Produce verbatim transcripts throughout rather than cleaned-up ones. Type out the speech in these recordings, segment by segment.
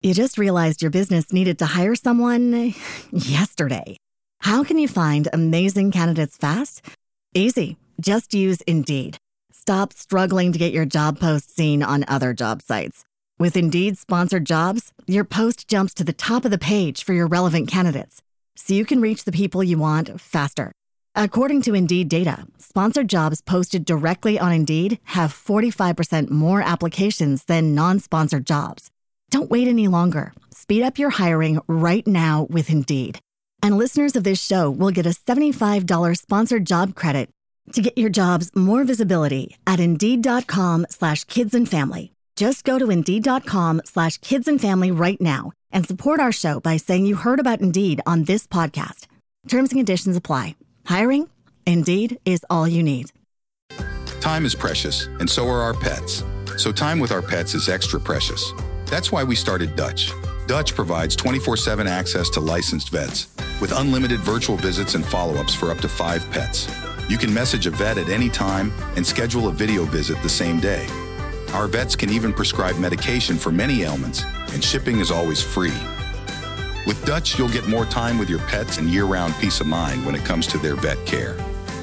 You just realized your business needed to hire someone yesterday. How can you find amazing candidates fast? Easy. Just use Indeed. Stop struggling to get your job post seen on other job sites. With Indeed sponsored jobs, your post jumps to the top of the page for your relevant candidates, so you can reach the people you want faster. According to Indeed data, sponsored jobs posted directly on Indeed have forty-five percent more applications than non-sponsored jobs. Don't wait any longer. Speed up your hiring right now with Indeed. And listeners of this show will get a seventy-five dollars sponsored job credit to get your jobs more visibility at Indeed.com slash kids and family. Just go to Indeed.com slash kids and family right now and support our show by saying you heard about Indeed on this podcast. Terms and conditions apply. Hiring? Indeed is all you need. Time is precious, and so are our pets. So time with our pets is extra precious. That's why we started Dutch. Dutch provides twenty-four seven access to licensed vets with unlimited virtual visits and follow-ups for up to five pets. You can message a vet at any time and schedule a video visit the same day. Our vets can even prescribe medication for many ailments, and shipping is always free. With Dutch, you'll get more time with your pets and year-round peace of mind when it comes to their vet care.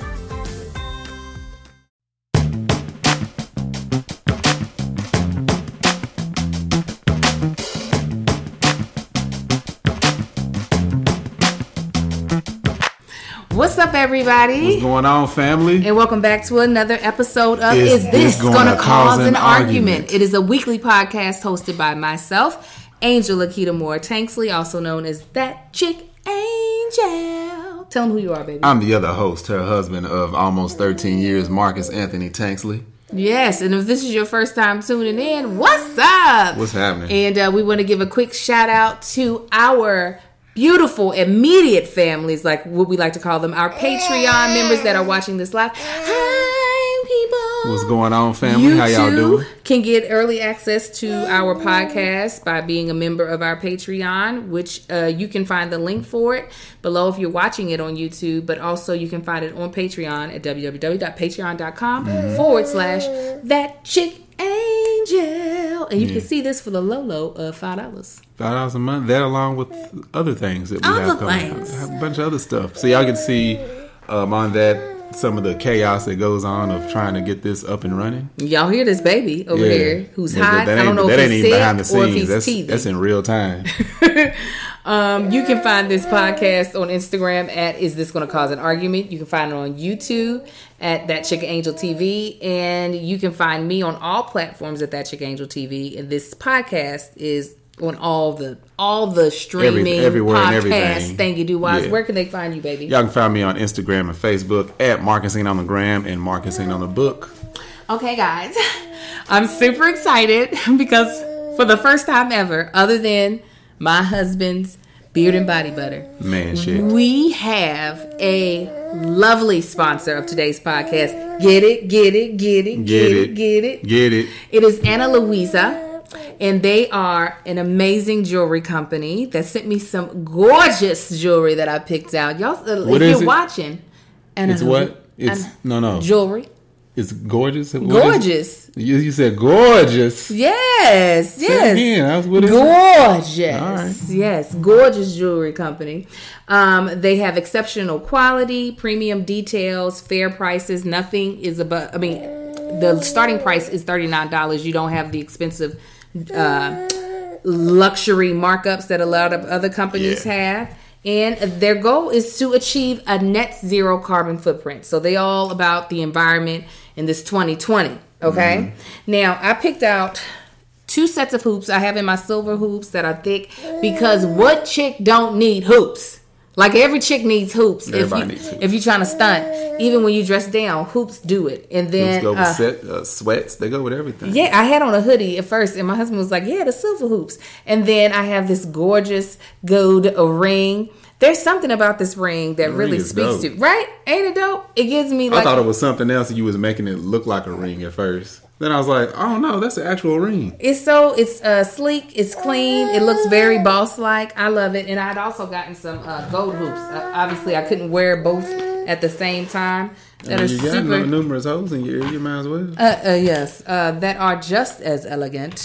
What's up, everybody? What's going on, family? And welcome back to another episode of Is Is, This, This Gonna, Gonna Cause, Cause an, an argument? Argument? It is a weekly podcast hosted by myself, Angel Lakita Moore Tanksley, also known as That Chick Angel. Tell them who you are, baby. I'm the other host, her husband of almost thirteen years, Marcus Anthony Tanksley. Yes, and if this is your first time tuning in, what's up? What's happening? And uh, we want to give a quick shout out to our beautiful immediate families, like what we like to call them, our Patreon members that are watching this live. Hi, people. What's going on, family? You How y'all too doing? Can get early access to our podcast by being a member of our Patreon, which uh, you can find the link for it below if you're watching it on YouTube, but also you can find it on Patreon at www.patreon.com mm-hmm. forward slash that chick angel. And you yeah. can see this for the low low of five dollars. Five dollars a month. That along with other things that we Other have coming things. out. Have a bunch of other stuff. So y'all can see um, on that some of the chaos that goes on of trying to get this up and running. Y'all hear this baby over yeah. there who's that, hot. That, that I don't know that if ain't he's even sick behind the or if scenes. he's That's, teething. that's in real time. um, you can find this podcast on Instagram at Is This Gonna Cause an Argument? You can find it on YouTube at That Chick Angel T V, and you can find me on all platforms at That Chick Angel T V. And this podcast is on all the all the streaming Every, everywhere podcast and everything. Thank you, do wise. Yeah. Where can they find you, baby? Y'all can find me on Instagram and Facebook at Marcus Ain't on the Gram and Marcus Ain't on the Book. Okay, guys, I'm super excited because for the first time ever, other than my husband's beard and body butter, Man, shit. we have a lovely sponsor of today's podcast. Get it, get it, get it, get, Get it, it. get it. Get it. It is Ana Luisa. And they are an amazing jewelry company that sent me some gorgeous jewelry that I picked out. Y'all, What if is you're it? watching, Ana It's what? It's Ana- no, no. jewelry. It's gorgeous. What is Gorgeous. it? You, you said gorgeous. Yes, Say it yes. again. I was- what is it? Gorgeous. All right. Yes, gorgeous jewelry company. Um, they have exceptional quality, premium details, fair prices. Nothing is above. I mean, the starting price is thirty-nine dollars. You don't have the expensive uh, luxury markups that a lot of other companies Yeah. have. And their goal is to achieve a net zero carbon footprint. So they all about the environment in this twenty twenty. Okay. Mm-hmm. Now I picked out two sets of hoops. I have in my silver hoops that are thick because what chick don't need hoops? Like every chick needs hoops. Everybody if you, needs hoops. If you're trying to stunt, even when you dress down, hoops do it. And then Hoops go with uh, set, uh, sweats. They go with everything. yeah, I had on a hoodie at first, and my husband was like, yeah, the silver hoops. And then I have this gorgeous gold ring. There's something about this ring that The really ring is speaks dope. to, right? Ain't it dope? It gives me like, I thought it was something else and you was making it look like a ring at first. Then I was like, oh no, that's an actual ring. it's so, it's uh, sleek, it's clean, it looks very boss-like. I love it. And I'd also gotten some uh, gold hoops. Uh, obviously, I couldn't wear both at the same time. That I are mean, you got super, nu- numerous holes in your ear, you might as well. uh, uh, yes, uh, that are just as elegant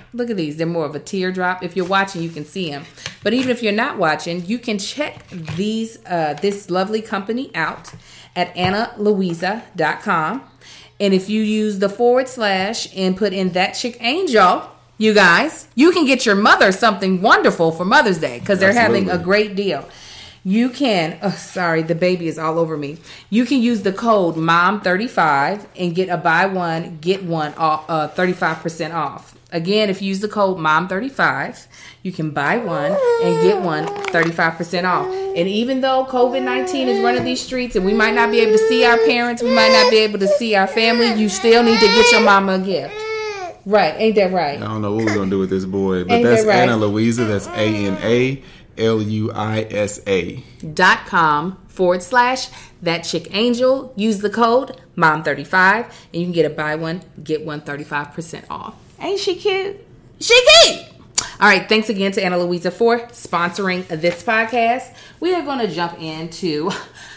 Look at these. They're more of a teardrop. If you're watching, you can see them. But even if you're not watching, you can check these uh, this lovely company out at Ana Luisa dot com. And if you use the forward slash and put in That Chick Angel, you guys, you can get your mother something wonderful for Mother's Day because they're Absolutely. having a great deal. You can, oh, sorry, the baby is all over me. You can use the code mom thirty-five and get a buy one, get one off, uh, thirty-five percent off. Again, if you use the code mom thirty-five, you can buy one and get one thirty-five percent off. And even though covid nineteen is running these streets and we might not be able to see our parents, we might not be able to see our family, you still need to get your mama a gift. Right, ain't that right? I don't know what we're going to do with this boy, but Ain't that's that right? Ana Luisa. That's A N A L U I S A. Dot com forward slash That Chick Angel. Use the code mom thirty-five and you can get a buy one, get one thirty-five percent off. Ain't she cute? She cute! All right, thanks again to Ana Luisa for sponsoring this podcast. We are going to jump into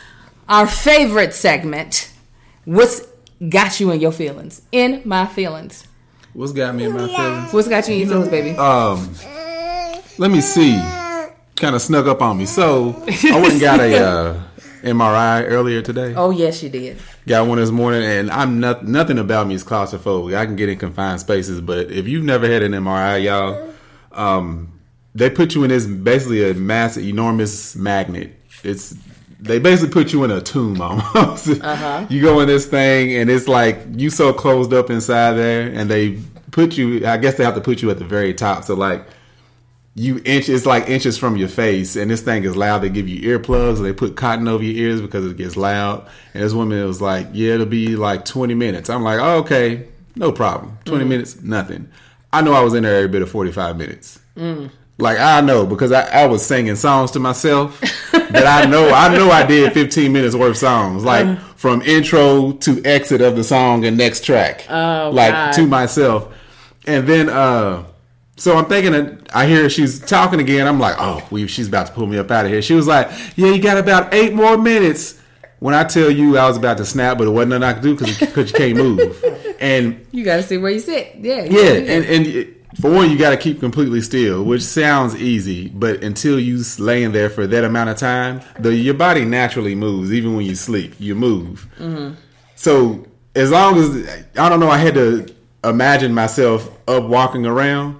our favorite segment, What's Got You in Your Feelings? In My Feelings. What's got me in my feelings? What's got you in your feelings, baby? Um, let me see. Kind of snuck up on me. So I went and got a uh, M R I earlier today. Oh, yes, you did. Got one this morning, and I'm not, nothing about me is claustrophobic. I can get in confined spaces, but if you've never had an M R I, y'all, um, they put you in this basically a massive, enormous magnet. It's they basically put you in a tomb almost. Uh-huh. You go in this thing, and it's like you so closed up inside there, and they put you. I guess they have to put you at the very top, so like. You inch, it's like inches from your face, and this thing is loud. They give you earplugs, or they put cotton over your ears because it gets loud. And this woman was like, "Yeah, it'll be like twenty minutes." I'm like, oh, "Okay, no problem. twenty mm. minutes, nothing." I know I was in there every bit of forty-five minutes. Mm. Like I know because I, I was singing songs to myself that I know. I know I did fifteen minutes worth of songs, like um, from intro to exit of the song and next track, oh, like God. to myself, and then. uh So I'm thinking that I hear she's talking again. I'm like, oh, we, she's about to pull me up out of here. She was like, yeah, you got about eight more minutes. When I tell you I was about to snap, but it wasn't nothing I could do because you can't move. And you got to see where you sit. Yeah. Yeah. And, and it, for one, you got to keep completely still, which sounds easy. But until you laying there for that amount of time, the your body naturally moves. Even when you sleep, you move. Mm-hmm. So as long as, I don't know, I had to imagine myself up walking around.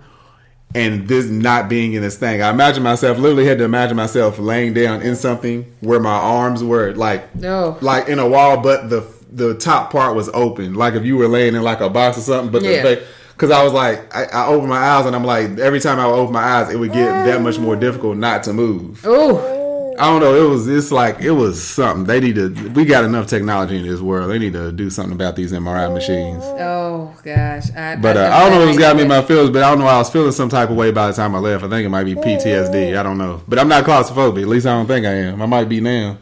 And this not being in this thing, I imagine myself literally had to imagine myself laying down in something where my arms were like, no. like in a wall, but the the top part was open, like if you were laying in like a box or something. But yeah. the because I was like, I, I opened my eyes and I'm like, every time I would open my eyes, it would get that much more difficult not to move. Oh. I don't know. It was. It's like it was something. They need to. We got enough technology in this world. They need to do something about these M R I machines. Oh gosh. I, but uh, I, I don't know what's got me in my feelings. But I don't know. I was feeling some type of way by the time I left. I think it might be P T S D. I don't know. But I'm not claustrophobic. At least I don't think I am. I might be now.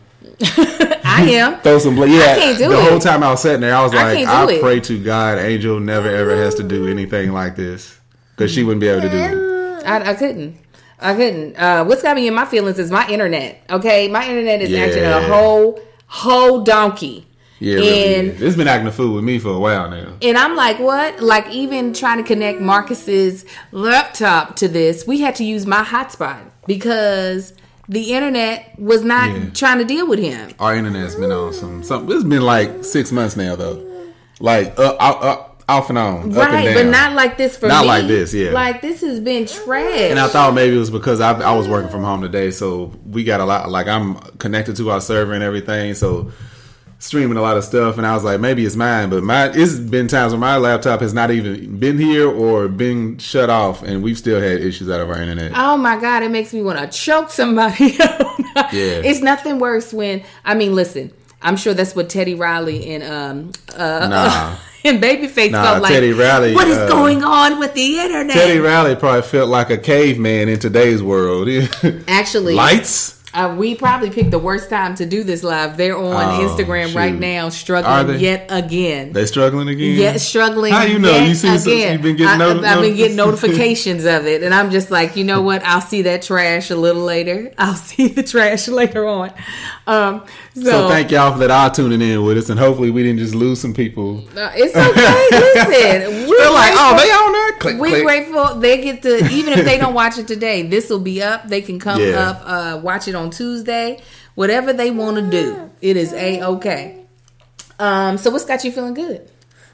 I am. Throw some. Yeah. I can't do the it. whole time I was sitting there, I was I like, I, I pray to God, Angel never ever has to do anything like this because she wouldn't be able to do it. I, I couldn't. I couldn't. Uh, what's got me in my feelings is my internet. Okay, my internet is yeah. acting a whole, whole donkey. Yeah, and, really is. It's been acting a fool with me for a while now. And I'm like, what? Like even trying to connect Marcus's laptop to this, we had to use my hotspot because the internet was not Yeah. trying to deal with him. Our internet's been on some something. It's been like six months now though, like uh, up, up, off and on, up and Right, down. but not like this for Not me. like this, yeah. Like this has been trash. And I thought maybe it was because I, I was working from home today, so we got a lot. Like I'm connected to our server and everything, so streaming a lot of stuff. And I was like, maybe it's mine, but my it's been times when my laptop has not even been here or been shut off, and we've still had issues out of our internet. Oh my God, it makes me want to choke somebody. Yeah, it's nothing worse when I mean, listen. I'm sure that's what Teddy Riley and um uh, nah. and Babyface nah, felt like. Teddy Riley, what is uh, going on with the internet? Teddy Riley probably felt like a caveman in today's world. Actually, lights. Uh, we probably picked the worst time to do this live. They're on oh, Instagram shoot. right now, struggling yet again. They struggling again? Yet struggling. How you know? Yet You see, again. You've been getting I, not- I've been getting notifications of it, and I'm just like, you know what? I'll see that trash a little later. I'll see the trash later on. Um, so, so thank y'all for that all tuning in with us, and hopefully we didn't just lose some people. Uh, it's okay. Listen, they're like, oh, they on there. click, we're click. grateful they get to, even if they don't watch it today, this will be up. They can come Yeah. up, uh, watch it on Tuesday. Whatever they want to do, it is A-okay. Um, so what's got you feeling good?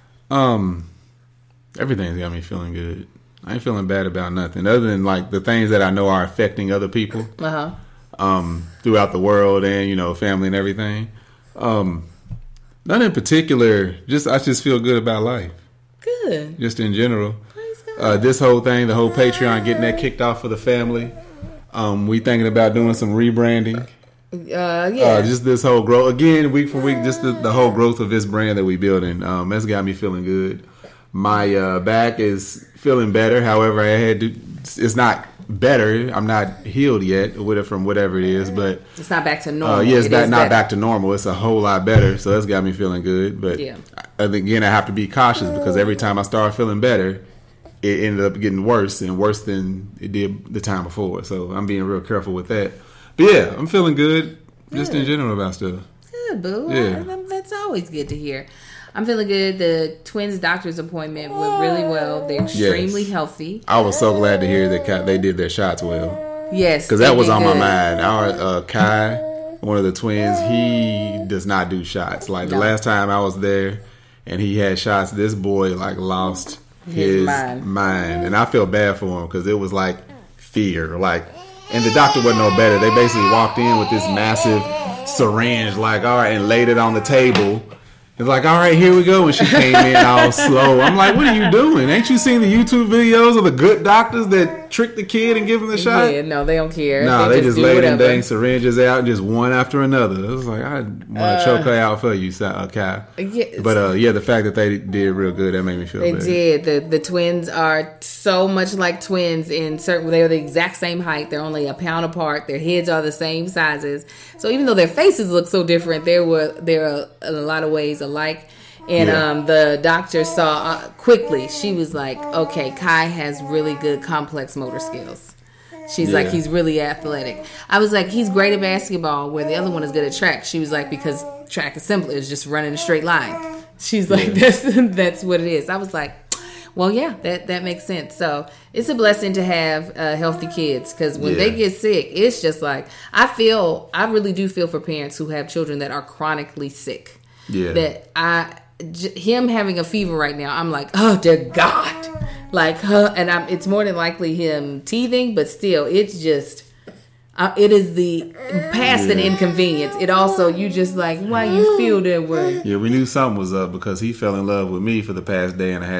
Um, everything's got me feeling good. I ain't feeling bad about nothing other than like the things that I know are affecting other people. Uh-huh. Um, throughout the world and, you know, family and everything. Um, none in particular. Just I just feel good about life. Good. Just in general. Praise God. Uh, this whole thing, the whole Patreon, getting that kicked off for the family. Um, we thinking about doing some rebranding. Uh, yeah. Uh, just this whole growth again, week for week. Just the, the whole growth of this brand that we building. Um, that's got me feeling good. My uh, back is feeling better. However, I had to. It's not better. I'm not healed yet with it from whatever it is, but it's not back to normal. Uh, yeah, it's it back, is not better. back to normal. It's a whole lot better. So that's got me feeling good. But Yeah. I, again, I have to be cautious because every time I start feeling better, it ended up getting worse and worse than it did the time before. So I'm being real careful with that. But yeah, I'm feeling good just Good. in general about stuff. Good, boo. Yeah. I- that's always good to hear. I'm feeling good. The twins' doctor's appointment went really well. They're extremely Yes. healthy. I was so glad to hear that Kai, they did their shots well. Yes, Because they that was did on my good. mind. Our uh, Kai, one of the twins, he does not do shots. Like the No. last time I was there and he had shots, this boy like lost His his, mind. mind. And I felt bad for him because it was like fear. Like, and the doctor wasn't no better. They basically walked in with this massive syringe, like, all right, and laid it on the table. It's like, all right, here we go. And she came in all slow. I'm like, what are you doing? Ain't you seen the YouTube videos of the good doctors that trick the kid and give him the shot? Yeah, no, they don't care. No, they, just do laid them whatever. dang syringes out just one after another. It was like, I want to Uh, choke her out for you, uh, Kai. Yeah, But uh, yeah, the fact that they did real good, that made me feel They better. did. The the twins are so much like twins in certain. They're the exact same height. They're only a pound apart. Their heads are the same sizes. So even though their faces look so different, there were there are in a lot of ways alike. And Yeah. um, the doctor saw uh, quickly. She was like, "Okay, Kai has really good complex motor skills." She's like, Yeah. "He's really athletic." I was like, "He's great at basketball, where the other one is good at track." She was like, "Because track is simple; it's just running a straight line." She's like, Yeah. "That's that's what it is." I was like, "Well, yeah, that that makes sense." So it's a blessing to have uh, healthy kids because when Yeah. they get sick, it's just like I feel. I really do feel for parents who have children that are chronically sick. Yeah. That I. J- him having a fever right now, I'm like, oh dear God, like, huh? And I'm, it's more than likely him teething, but still, it's just, uh, it is the past an Yeah. inconvenience. It also, you just like, why you feel that way? Yeah, we knew something was up because he fell in love with me for the past day and a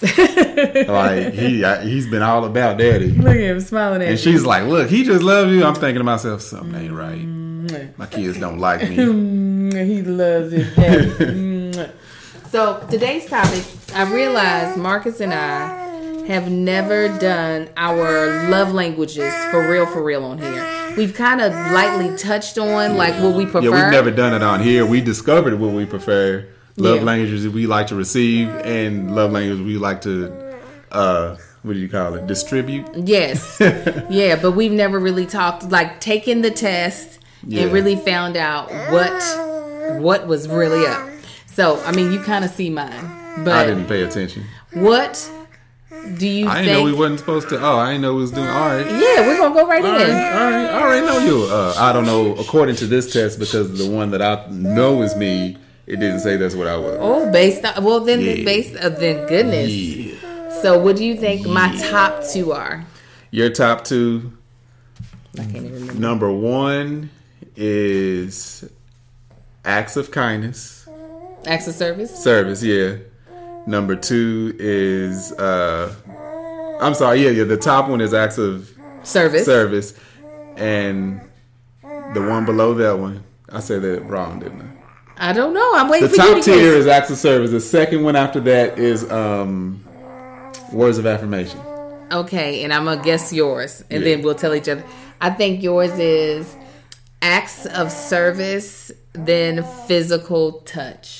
half. Like, he I, he's been all about daddy. Look at him smiling at And you. she's like, look, he just loves you. I'm thinking to myself, something ain't right. My kids don't like me. He loves it. Daddy. So today's topic, I realized Marcus and I have never done our love languages for real, for real on here. We've kind of lightly touched on like what we prefer. Yeah, we've never done it on here. We discovered what we prefer. Love Yeah. languages we like to receive and love languages we like to, uh, what do you call it, distribute? Yes. Yeah, but we've never really talked, like taken the test Yeah. and really found out what what was really up. So, I mean, you kind of see mine. But I didn't pay attention. what do you I think? didn't know we wasn't supposed to. Oh, I didn't know we was doing. All right. Yeah, we're going to go right All in. right, all right. I already know you. Uh, I don't know. According to this test, because the one that I know is me, it didn't say that's what I was. Oh, based on, well, then, Yeah. based on, then goodness. Yeah. So, what do you think my top two are? Your top two. I can't even remember. Number one is acts of kindness, Acts of service? service. Yeah. Number two is. Uh, I'm sorry. Yeah, yeah. The top one is acts of Service. service, and the one below that one, I said that wrong, didn't I? I don't know. I'm waiting The for you top to tier guess. is acts of service. The second one after that is um, words of affirmation. Okay, and I'm going to guess yours, and Yeah. then we'll tell each other. I think yours is acts of service, then physical touch.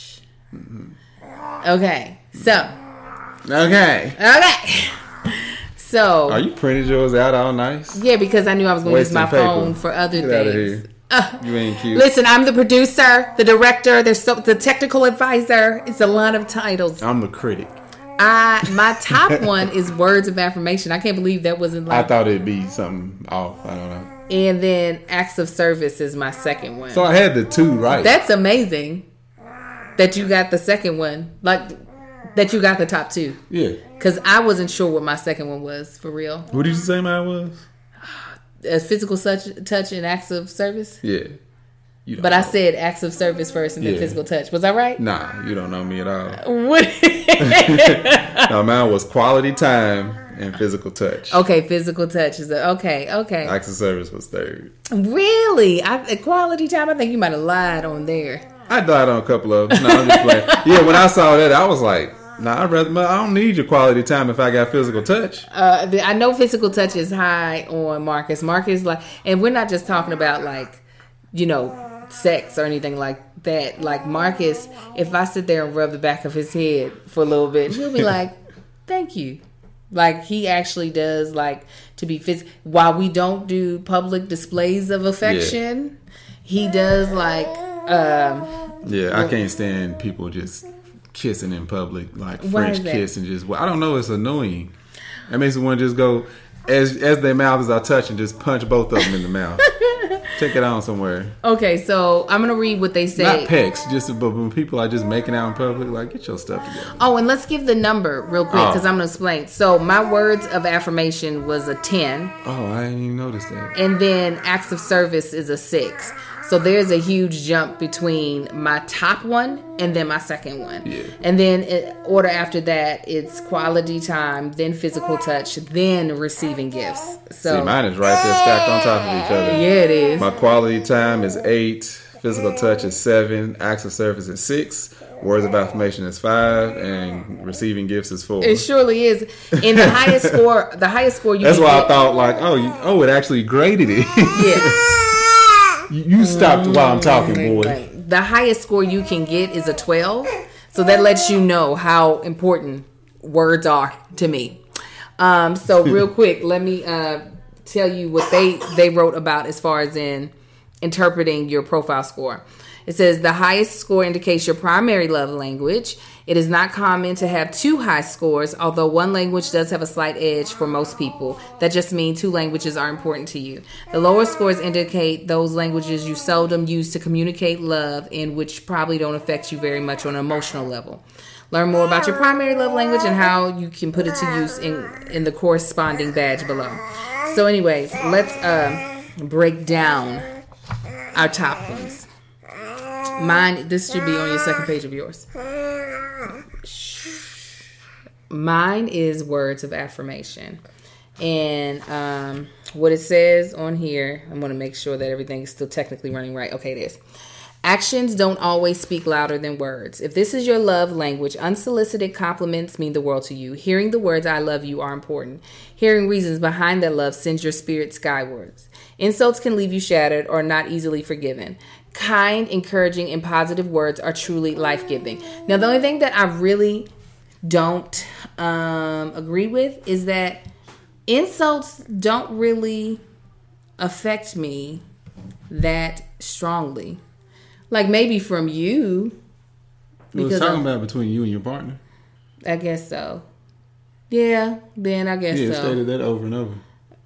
Okay, so, Okay. okay. So, Are you printed yours out all nice? yeah, because I knew I was going to use my Wasting paper. phone for other Get outta things. here. Uh, You ain't cute. Listen, I'm the producer, the director, there's so, the technical advisor. It's a lot of titles. I'm the critic. I my top one is words of affirmation. I can't believe that wasn't like. I thought it'd be something off. I don't know. And then acts of service is my second one. So I had the two right. That's amazing that you got the second one. Like that you got the top two. Yeah. Because I wasn't sure what my second one was for real. What did you say mine was? A physical touch, touch and acts of service. Yeah. But know. I said acts of service first and then yeah. physical touch. Was I right? Nah, you don't know me at all. What? No, mine was quality time and physical touch. Okay, physical touch is a, okay. Okay. Acts of service was third. Really? I, quality time. I think you might have lied on there. I lied on a couple of them. No, I'm just playing. Yeah, when I saw that, I was like, nah, I'd rather. I don't need your quality time if I got physical touch. Uh, I know physical touch is high on Marcus. Marcus like, and we're not just talking about like, you know, sex or anything like that. Like Marcus, if I sit there and rub the back of his head for a little bit, he'll be like, thank you. Like he actually does like to be physical. While we don't do public displays of affection, yeah. he does like um yeah, I can't stand people just kissing in public, like French kiss and just I don't know, it's annoying. That makes me want to just go as as their mouths are touching, just punch both of them in the mouth. Take it on somewhere. Okay, so I'm gonna read what they say. Not pecks, just but when people are just making out in public, like get your stuff together. Oh, and let's give the number real quick because oh. I'm gonna explain. So my words of affirmation was a ten. Oh, I didn't even notice that. And then acts of service is a six. So there's a huge jump between my top one and then my second one. Yeah. And then in order after that, it's quality time, then physical touch, then receiving gifts. So see, mine is right there stacked on top of each other. Yeah, it is. My quality time is eight, physical touch is seven, acts of service is six, words of affirmation is five, and receiving gifts is four. It surely is. And the highest score, the highest score you That's can why get, I thought like, oh, you, oh, it actually graded it. Yeah. You stopped while I'm talking, boy. The highest score you can get is a twelve. So that lets you know how important words are to me. Um, so real quick, let me uh, tell you what they, they wrote about as far as in interpreting your profile score. It says the highest score indicates your primary love language. It is not common to have two high scores, although one language does have a slight edge for most people. That just means two languages are important to you. The lower scores indicate those languages you seldom use to communicate love and which probably don't affect you very much on an emotional level. Learn more about your primary love language and how you can put it to use in, in the corresponding badge below. So anyways, let's uh, break down our top ones. Mine, this should be on your second page of yours. Mine is words of affirmation. And um, what it says on here, I'm going to make sure that everything is still technically running right. Okay, it is. Actions don't always speak louder than words. If this is your love language, unsolicited compliments mean the world to you. Hearing the words I love you are important. Hearing reasons behind that love sends your spirit skywards. Insults can leave you shattered or not easily forgiven. Kind, encouraging, and positive words are truly life-giving. Now, the only thing that I really don't um, agree with is that insults don't really affect me that strongly. Like maybe from you. We was talking about between you and your partner. I guess so. Yeah, then I guess yeah, so. Yeah, stated that over and over.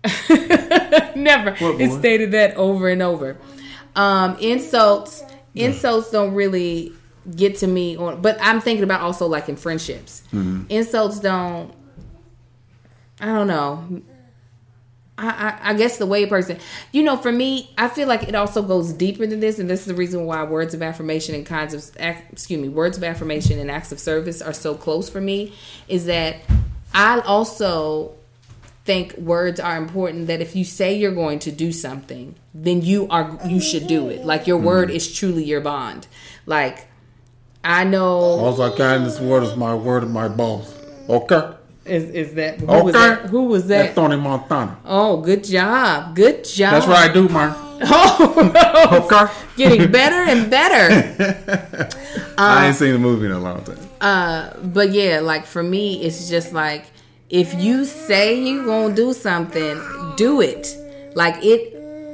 Never. What, it stated that over and over. Um, insults, insults don't really get to me on, but I'm thinking about also like in friendships. Mm-hmm. Insults don't, I don't know. I, I, I guess the way a person, you know, for me, I feel like it also goes deeper than this. And this is the reason why words of affirmation and kinds of, excuse me, words of affirmation and acts of service are so close for me, is that I also think words are important, that if you say you're going to do something, then you are you should do it. Like your word mm-hmm. is truly your bond. Like I know all I got in this world is my word of my boss. Okay. Is is that who okay. was that? Who was that? That's Tony Montana. Oh, good job. Good job. That's what I do, man. Oh, okay. Getting better and better. uh, I ain't seen the movie in a long time. Uh, but yeah, like for me, it's just like if you say you gonna do something, do it. Like it,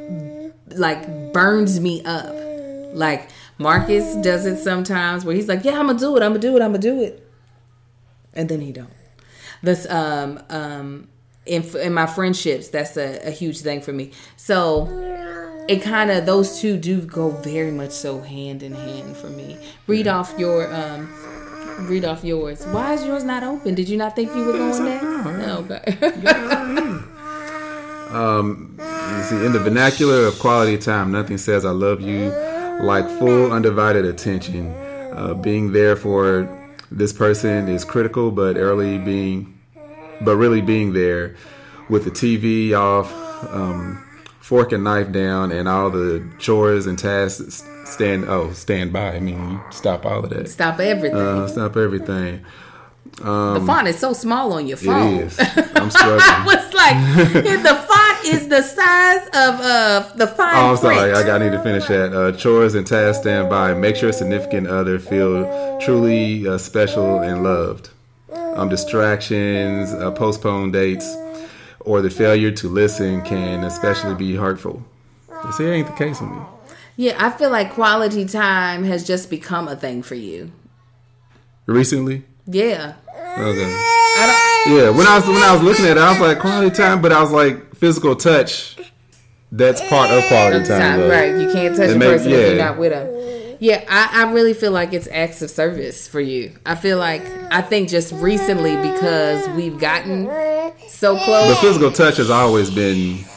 like burns me up. Like Marcus does it sometimes, where he's like, "Yeah, I'm gonna do it. I'm gonna do it. I'm gonna do it." and then he don't. This um um in in my friendships, that's a, a huge thing for me. So it kind of, those two do go very much so hand in hand for me. Read off your um read off yours. Why is yours not open? Did you not think you were going next? No, okay. Um, you see, in the vernacular of quality time, nothing says I love you like full undivided attention. Uh, being there for this person is critical, but early being, but really being there with the T V off, um, fork and knife down, and all the chores and tasks stand. Oh, stand by. I mean, you stop all of that. Stop everything. Uh, stop everything. Um, the font is so small on your phone. It is. I'm struggling. I was like, the font is the size of uh, the fine Oh, I'm print. sorry. I got need to finish that. Uh, chores and tasks stand by. Make sure significant other feel truly uh, special and loved. Um, distractions, uh, postponed dates, or the failure to listen can especially be hurtful. This here ain't the case with me. Yeah, I feel like quality time has just become a thing for you. Recently? Yeah. Okay. I don't, Yeah, when I was when I was looking at it, I was like quality time, but I was like physical touch. That's part of quality time, time though. right? You can't touch It a may- person if yeah. you're not with them. Yeah, I, I really feel like it's acts of service for you. I feel like I think just recently because we've gotten so close. The physical touch has always been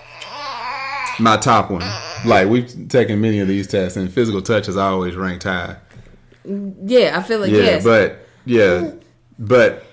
my top one. Like, we've taken many of these tests, and physical touch has always ranked high. Yeah, I feel like Yeah, yes. but yeah, but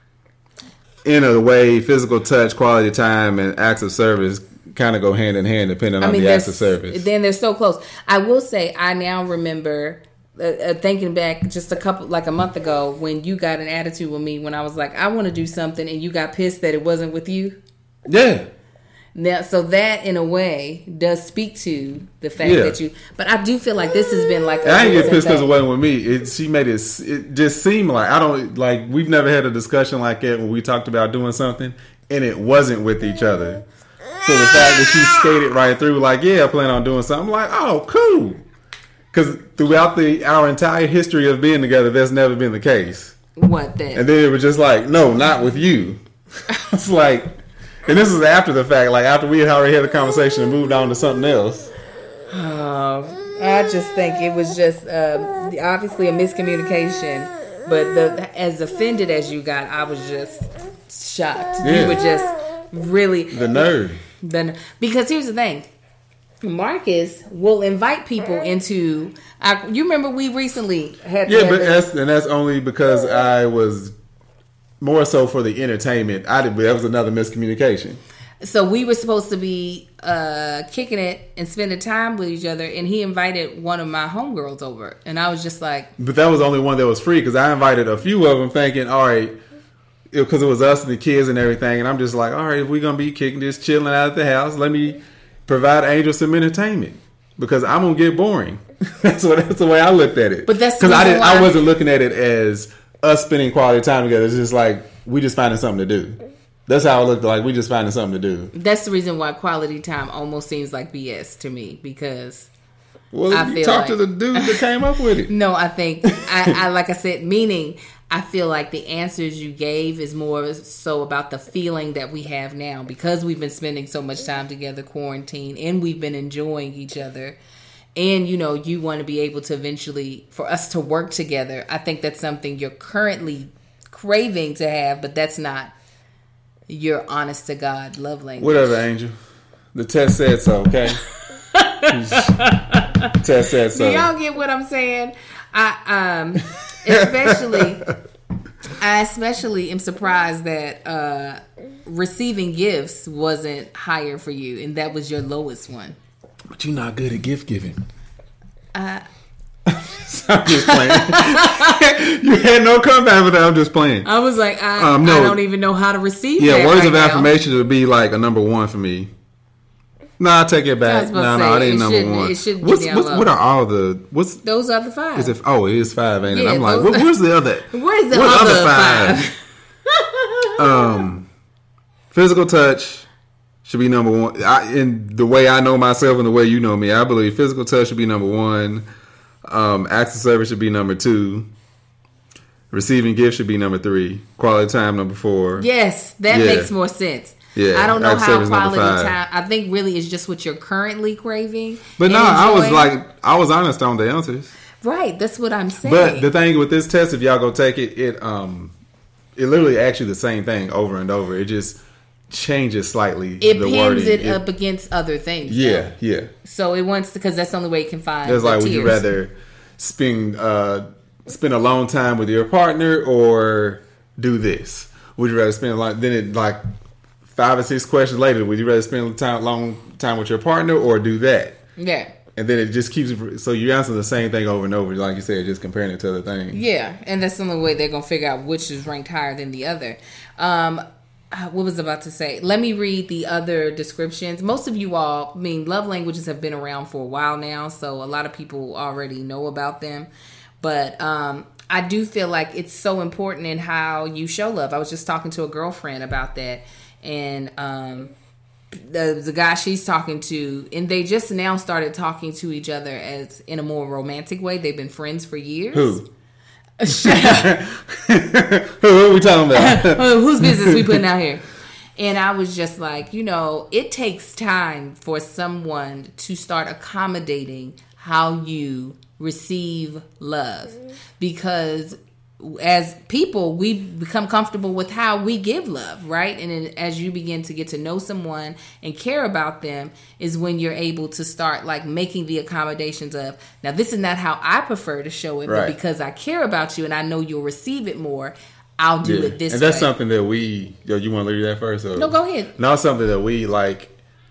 in a way, physical touch, quality time, and acts of service kind of go hand in hand, depending I on mean, the they're acts of service. Then they're so close. I will say, I now remember uh, uh, thinking back just a couple, like a month ago, when you got an attitude with me when I was like, I want to do something, and you got pissed that it wasn't with you. Yeah. Now, so that in a way does speak to the fact Yeah. that you. But I do feel like this has been like. A I didn't get recent pissed because it thing. wasn't with me. It, she made it. It just seemed like I don't like. We've never had a discussion like that when we talked about doing something and it wasn't with each other. So the fact that she skated right through, like, yeah, I plan on doing something. I'm like, oh, cool. Because throughout the our entire history of being together, that's never been the case. What then? And then it was just like, no, not with you. It's like, and this is after the fact, like after we had already had the conversation and moved on to something else. Oh, I just think it was just um, obviously a miscommunication. But the as offended as you got, I was just shocked. Yeah. You were just really The nerve. the because here's the thing. Marcus will invite people into. I, you remember we recently had. Yeah, had but the- that's and that's only because I was more so for the entertainment. I did, but that was another miscommunication. So we were supposed to be uh, kicking it and spending time with each other, and he invited one of my homegirls over, and I was just like, But that was the only one that was free because I invited a few of them, thinking, all right, because it, it was us and the kids and everything, and I'm just like, all right, if we're gonna be kicking this, chilling out at the house, let me provide Angel some entertainment because I'm gonna get boring. that's what that's the way I looked at it. But that's the because I reason didn't. I why- wasn't looking at it as us spending quality time together. It's just like we just finding something to do. That's how it looked like. We just finding something to do. that's the reason why quality time almost seems like B S to me because. Well, I you feel talk to like- the dude that came up with it. No, I think I, I like I said, meaning I feel like the answers you gave is more so about the feeling that we have now because we've been spending so much time together, quarantine, and we've been enjoying each other. And you know, you want to be able to eventually for us to work together. I think that's something you're currently craving to have, but that's not your honest to God love language. Whatever, Angel. The test said so. Okay. Test said so. Do y'all get what I'm saying? I um especially I especially am surprised that uh receiving gifts wasn't higher for you and that was your lowest one. But you're not good at gift giving. Uh I'm just playing. You had no comeback with that. I'm just playing. I was like, I, Um, no. I don't even know how to receive Yeah, that words right of now. affirmation would be like a number one for me. No, I take it I back. was No, about to no, say, it ain't it number shouldn't- one. it shouldn't be What's, down what's low. what are all the what's Those are the five. is it? Oh, it is five, ain't it? Yeah, I'm like, those- what, where's the other? Where's the what other five? um, physical touch should be number one. I, in the way I know myself and the way you know me, I believe physical touch should be number one. Um, acts of service should be number two. Receiving gifts should be number three. Quality time number four. Yes, that Yeah. makes more sense. Yeah, I don't know acts of how service number quality five. time. I think really is just what you're currently craving. But and no, I was enjoying. like, I was honest on the answers. Right, that's what I'm saying. But the thing with this test, if y'all go take it, it um, it literally asks you the same thing over and over. It just changes slightly. it the pins wording. it, It- up against other things. Yeah, though. yeah. So it wants because that's the only way it can find. It's the like, would you tiers. rather spend uh, spend a long time with your partner or do this? Would you rather spend a lot? Then it like five or six questions later. Would you rather spend a time, long time with your partner or do that? Yeah. And then it just keeps. So you answer the same thing over and over, like you said, just comparing it to other things. Yeah, and that's the only way they're gonna figure out which is ranked higher than the other. Um, uh, what was I about to say? Let me read the other descriptions. Most of you all, I mean, love languages have been around for a while now, so a lot of people already know about them. But um, I do feel like it's so important in how you show love. I was just talking to a girlfriend about that, and um, the, the guy she's talking to, and they just now started talking to each other as in a more romantic way. They've been friends for years. Who? Who are we talking about? Whose business we putting out here? And I was just like, you know, it takes time for someone to start accommodating how you receive love, because as people, we become comfortable with how we give love, right? And then as you begin to get to know someone and care about them is when you're able to start like making the accommodations of, now this is not how I prefer to show it, Right. but because I care about you and I know you'll receive it more, I'll do Yeah. it this and way. that's something that we. Yo, you want to leave that first? Or? No, go ahead. No, something that we like.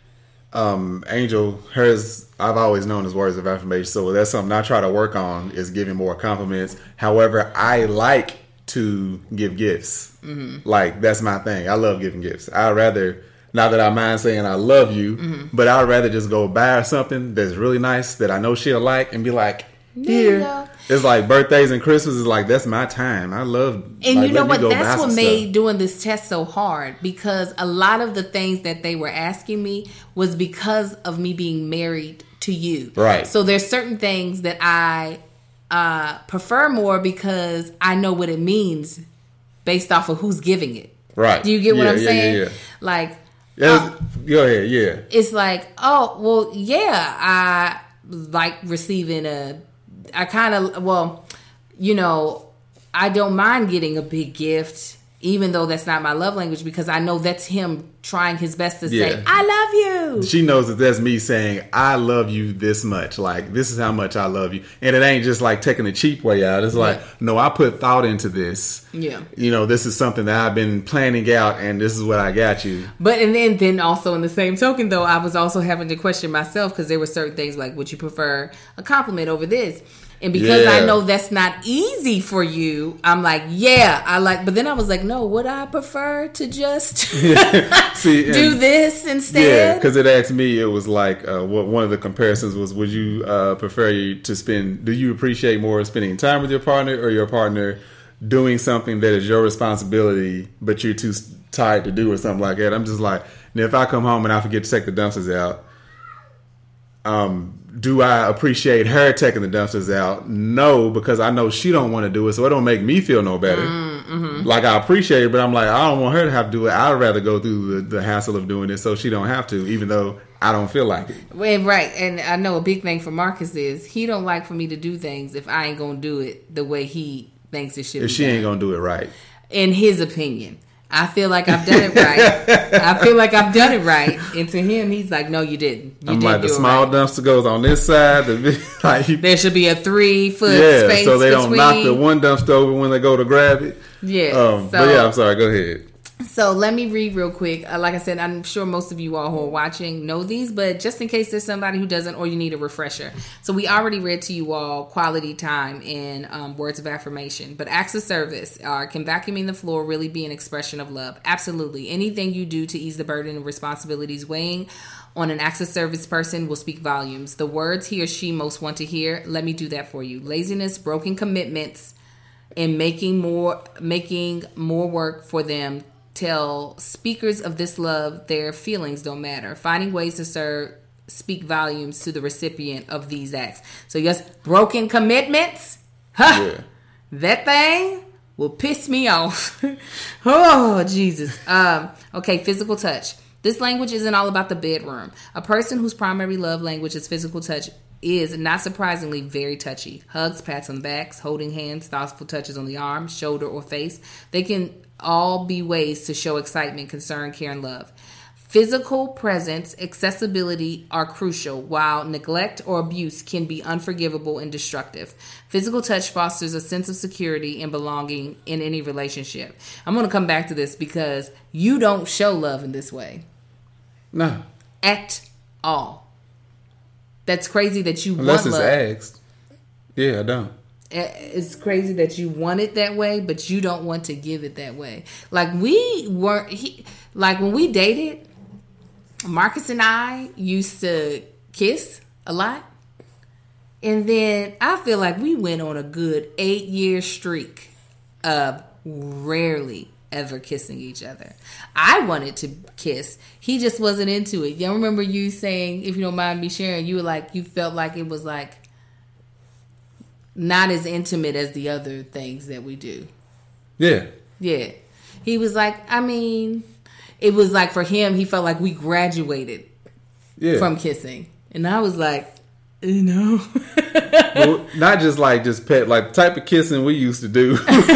Um, Angel, hers, I've always known as words of affirmation. So that's something I try to work on is giving more compliments. However, I like to give gifts. Mm-hmm. Like that's my thing. I love giving gifts. I'd rather, not that I mind saying I love you, mm-hmm. but I'd rather just go buy her something that's really nice that I know she'll like and be like, There you here. go. It's like birthdays and Christmas is like, that's my time. I love. And like, you know let me what? go buy That's what some made stuff. doing this test so hard, because a lot of the things that they were asking me was because of me being married to you. Right. So there's certain things that I uh, prefer more because I know what it means based off of who's giving it. Right. Do you get what Yeah, I'm yeah, saying? yeah, yeah. Like, Yeah, uh, go ahead. Yeah. it's like, oh, well, yeah, I like receiving a, I kind of, well, you know, I don't mind getting a big gift, even though that's not my love language, because I know that's him trying his best to Yeah. say, I love you. She knows that that's me saying, I love you this much. Like, this is how much I love you. And it ain't just like taking the cheap way out. It's like, Yeah. no, I put thought into this. Yeah. You know, this is something that I've been planning out, and this is what I got you. But and then, then also in the same token, though, I was also having to question myself because there were certain things like, would you prefer a compliment over this? And because Yeah. I know that's not easy for you, I'm like, yeah, I like. But then I was like, no, would I prefer to just See, do and- this Yeah, instead? because it asked me, it was like, uh, what one of the comparisons was, would you uh, prefer you to spend, do you appreciate more spending time with your partner or your partner doing something that is your responsibility, but you're too s- tired to do or something like that? I'm just like, now if I come home and I forget to take the dumpsters out, um, do I appreciate her taking the dumpsters out? No, because I know she don't want to do it, so it don't make me feel no better. Mm-hmm. Like, I appreciate it, but I'm like, I don't want her to have to do it. I'd rather go through the, the hassle of doing it so she don't have to, even though I don't feel like it. Well, right, and I know a big thing for Marcus is he don't like for me to do things if I ain't gonna do it the way he thinks it should If be she done. ain't gonna do it right. In his opinion, I feel like I've done it right. I feel like I've done it right, and to him, he's like, "No, you didn't. You I'm didn't like, the do it small right. dumpster goes on this side. The, like, There should be a three foot yeah, space so they between." don't knock the one dumpster over when they go to grab it. Yeah, Um, so, but yeah, I'm sorry. Go ahead. So let me read real quick. Uh, like I said, I'm sure most of you all who are watching know these, but just in case there's somebody who doesn't or you need a refresher. So we already read to you all quality time and um, words of affirmation. But acts of service are, can vacuuming the floor really be an expression of love? Absolutely. Anything you do to ease the burden and responsibilities weighing on an acts of service person will speak volumes. The words he or she most want to hear, let me do that for you. Laziness, broken commitments, and making more making more work for them tell speakers of this love their feelings don't matter. Finding ways to serve speak volumes to the recipient of these acts. So yes, broken commitments, huh? Yeah. That thing will piss me off. Oh, Jesus. Um, okay, physical touch. This language isn't all about the bedroom. A person whose primary love language is physical touch is, not surprisingly, very touchy. Hugs, pats on the backs, holding hands, thoughtful touches on the arm, shoulder, or face. They can all be ways to show excitement, concern, care, and love. Physical presence, accessibility are crucial, while neglect or abuse can be unforgivable and destructive. Physical touch fosters a sense of security and belonging in any relationship. I'm going to come back to this because you don't show love in this way. No. At all. That's crazy that you Unless want it's love. asked. Yeah, I don't. It's crazy that you want it that way, but you don't want to give it that way. Like we weren't, he, like when we dated, Marcus and I used to kiss a lot. And then I feel like we went on a good eight year streak of rarely ever kissing each other. I wanted to kiss. He just wasn't into it. I remember you saying, if you don't mind me sharing, you were like, you felt like it was like not as intimate as the other things that we do. Yeah. Yeah. He was like, I mean, it was like for him, he felt like we graduated yeah. from kissing. And I was like, you know. Well, not just like just pet, like the type of kissing we used to do.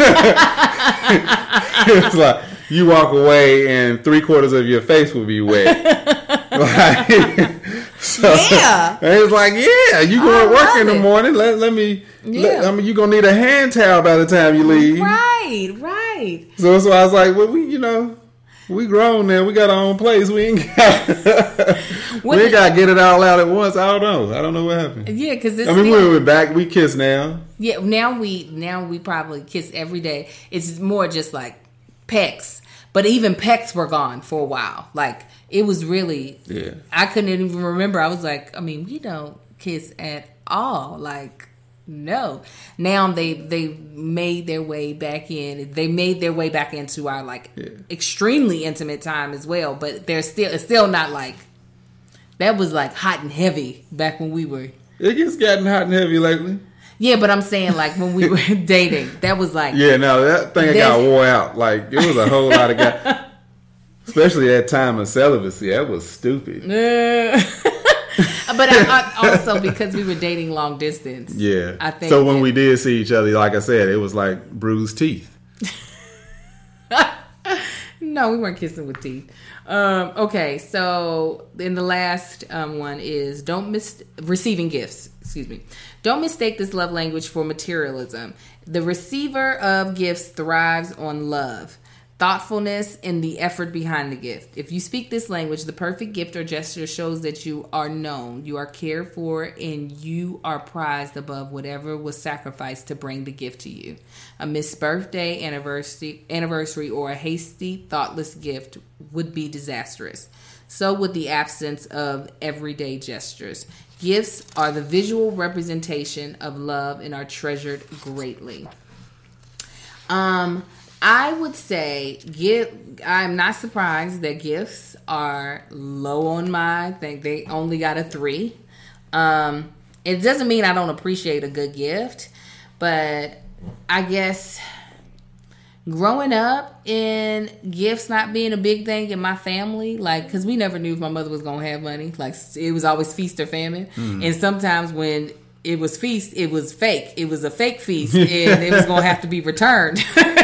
It's like you walk away and three quarters of your face will be wet. Like, so, yeah. And it's like, yeah, you going to work in the morning. Let, let me, yeah. let, I mean, you're going to need a hand towel by the time you leave. Right, right. So, so I was like, well, we, you know. We grown now. We got our own place. We ain't got. we ain't got to get it all out at once. I don't know. I don't know what happened. Yeah, because I mean, still, we're back. We kiss now. Yeah, now we now we probably kiss every day. It's more just like pecks, but even pecks were gone for a while. Like it was really. Yeah. I couldn't even remember. I was like, I mean, we don't kiss at all. Like. No. Now they they made their way back in. They made their way back into our like yeah. extremely intimate time as well. But they're still it's still not like that was like hot and heavy back when we were. It gets gotten hot and heavy lately. Yeah, but I'm saying like when we were dating, that was like yeah. No, that thing got wore out. Like it was a whole lot of guys, especially that time of celibacy. That was stupid. Uh, But I, I also because we were dating long distance. Yeah. I think so when we did see each other, like I said, it was like bruised teeth. No, we weren't kissing with teeth. Um, okay, so then the last um, one is don't miss receiving gifts. Excuse me. Don't mistake this love language for materialism. The receiver of gifts thrives on love. Thoughtfulness and the effort behind the gift. If you speak this language, the perfect gift or gesture shows that you are known, you are cared for, and you are prized above whatever was sacrificed to bring the gift to you. A missed birthday, anniversary, anniversary, or a hasty, thoughtless gift would be disastrous. So would the absence of everyday gestures. Gifts are the visual representation of love and are treasured greatly. Um... I would say, give, I'm not surprised that gifts are low on my thing. They only got a three. Um, it doesn't mean I don't appreciate a good gift, but I guess growing up in gifts not being a big thing in my family, like, because we never knew if my mother was going to have money. Like, it was always feast or famine. Mm. And sometimes when it was feast, it was fake. It was a fake feast, and it was going to have to be returned.